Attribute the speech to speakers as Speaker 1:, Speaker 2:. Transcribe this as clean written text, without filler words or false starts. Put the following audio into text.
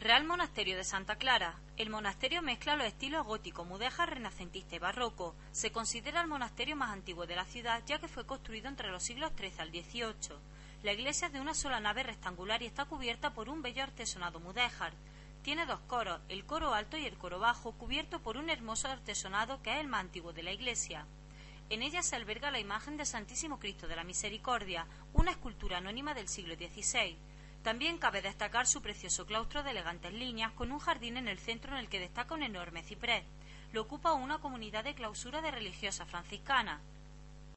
Speaker 1: Real Monasterio de Santa Clara. El monasterio mezcla los estilos gótico, mudéjar, renacentista y barroco. Se considera el monasterio más antiguo de la ciudad, ya que fue construido entre los siglos XIII al XVIII. La iglesia es de una sola nave rectangular y está cubierta por un bello artesonado mudéjar. Tiene dos coros, el coro alto y el coro bajo, cubierto por un hermoso artesonado que es el más antiguo de la iglesia. En ella se alberga la imagen del Santísimo Cristo de la Misericordia, una escultura anónima del siglo XVI. También cabe destacar su precioso claustro de elegantes líneas, con un jardín en el centro en el que destaca un enorme ciprés. Lo ocupa una comunidad de clausura de religiosas franciscanas.